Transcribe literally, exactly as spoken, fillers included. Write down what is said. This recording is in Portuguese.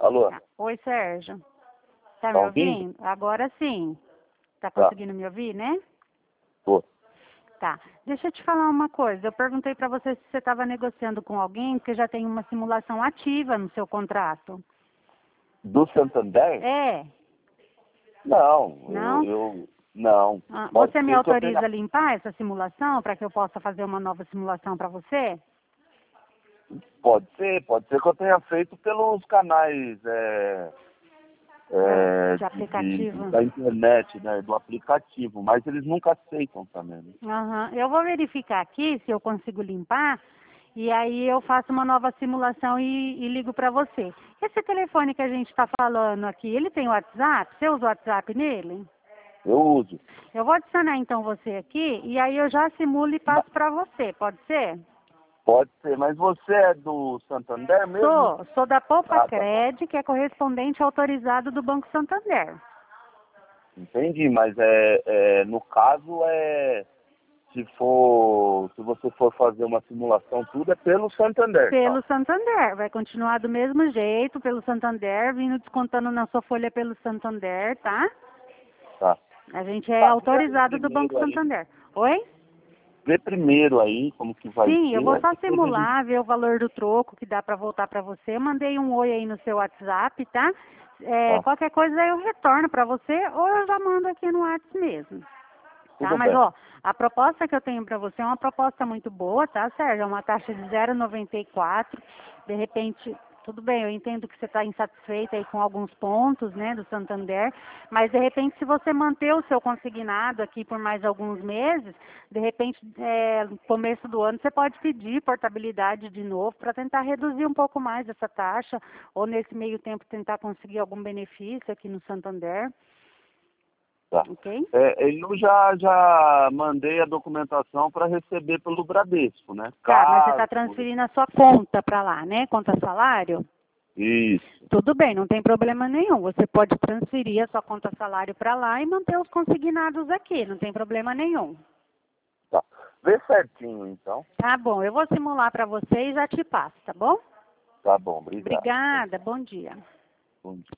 Alô? Oi, Sérgio. Tá Tá me ouvindo? ouvindo? Agora sim. Tá Tá. conseguindo me ouvir, né? Tô. Tá. Deixa eu te falar uma coisa. Eu perguntei para você se você estava negociando com alguém, porque já tem uma simulação ativa no seu contrato. Do Santander? É. Não, Não? eu, eu não. Ah, Pode você me ser que eu autoriza tenha. a limpar essa simulação para que eu possa fazer uma nova simulação para você? Pode ser, pode ser que eu tenha feito pelos canais é, é, De aplicativo? de- da internet, né? Do aplicativo, mas eles nunca aceitam também. Né? Aham. Eu vou verificar aqui se eu consigo limpar e aí eu faço uma nova simulação e, e ligo para você. Esse telefone que a gente está falando aqui, ele tem WhatsApp? Você usa o WhatsApp nele? Eu uso. Eu vou adicionar então você aqui e aí eu já simulo e Ma- passo para você, pode ser? Pode ser, mas você é do Santander mesmo? Sou, sou da Poupa Ah, tá bom. Cred, que é correspondente autorizado do Banco Santander. Entendi, mas é, é no caso é se for se você for fazer uma simulação tudo é pelo Santander, tá? Pelo Santander, vai continuar do mesmo jeito, pelo Santander, vindo descontando na sua folha pelo Santander, tá? Tá. A gente é Tá, vê aí autorizado do Banco primeiro aí. Santander. Oi? Vê primeiro aí como que vai Sim, eu vou ser. só Depois a gente. simular, ver o valor do troco que dá para voltar para você. Eu mandei um oi aí no seu WhatsApp, tá? É, Tá, qualquer coisa eu retorno para você ou eu já mando aqui no WhatsApp mesmo. Tá? tudo Mas, bem. ó, a proposta que eu tenho para você é uma proposta muito boa, tá, Sérgio? É uma taxa de zero vírgula noventa e quatro. De repente, tudo bem, eu entendo que você está insatisfeita aí com alguns pontos, né, do Santander, mas, de repente, se você manter o seu consignado aqui por mais alguns meses, de repente, é, no começo do ano, você pode pedir portabilidade de novo para tentar reduzir um pouco mais essa taxa, ou, nesse meio tempo, tentar conseguir algum benefício aqui no Santander, Tá. ok? É, eu já, já mandei a documentação para receber pelo Bradesco, né? Tá, mas você está Caso. transferindo a sua conta para lá, né? Conta salário? Isso. Tudo bem, não tem problema nenhum. Você pode transferir a sua conta salário para lá e manter os consignados aqui, não tem problema nenhum. Tá. Vê certinho então. Tá bom, eu vou simular para você e já te passo, tá bom? Tá bom, obrigado. Obrigada, bom dia. Bom dia.